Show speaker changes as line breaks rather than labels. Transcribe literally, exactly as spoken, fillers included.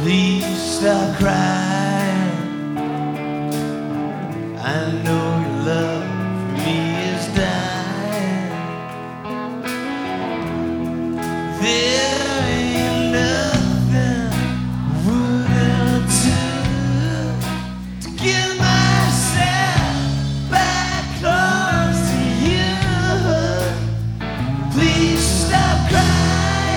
Please stop crying. I know your love for me is dying. This